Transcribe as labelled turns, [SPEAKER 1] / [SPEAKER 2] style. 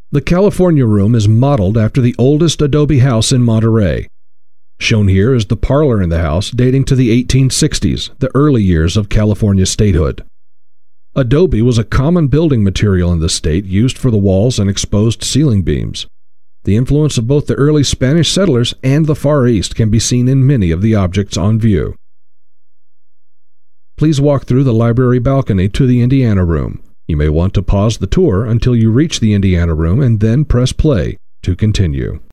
[SPEAKER 1] The California Room is modeled after the oldest adobe house in Monterey. Shown here is the parlor in the house dating to the 1860s, the early years of California statehood. Adobe was a common building material in the state used for the walls and exposed ceiling beams. The influence of both the early Spanish settlers and the Far East can be seen in many of the objects on view. Please walk through the library balcony to the Indiana Room. You may want to pause the tour until you reach the Indiana Room and then press play to continue.